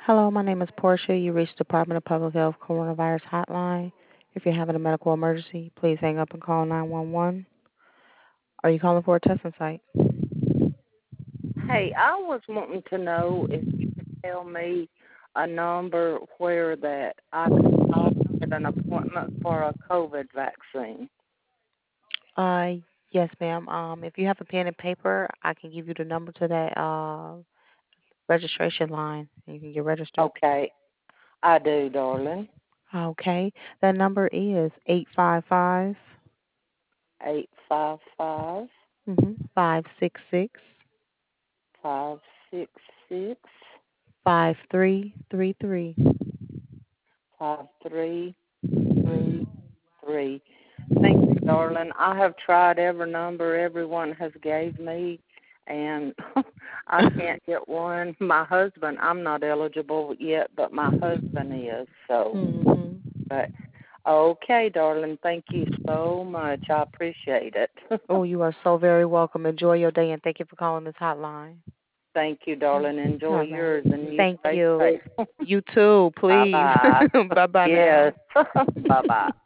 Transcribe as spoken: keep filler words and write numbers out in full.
Hello, my name is Portia. You reached the Department of Public Health Coronavirus Hotline. If you're having a medical emergency, please hang up and call nine one one. Are you calling for a testing site? Hey, I was wanting to know if you could tell me a number where that I could call to get an appointment for a COVID vaccine. Uh, yes, ma'am. Um, if you have a pen and paper, I can give you the number to that uh registration line. You can get registered. Okay, I do, darling. Okay, that number is eight five five Eight five five mm-hmm, five six six five six six five three three three. five three three three. Thank you, darling. I have tried every number everyone has gave me, and I can't get one. My husband, I'm not eligible yet, but my husband is. So, hmm but okay, darling. Thank you so much. I appreciate it. Oh, you are so very welcome. Enjoy your day and thank you for calling this hotline. Thank you, darling. Enjoy All right. yours, and you Thank stay you. safe. You too, Bye please. bye. Bye bye Yes. now. Bye bye.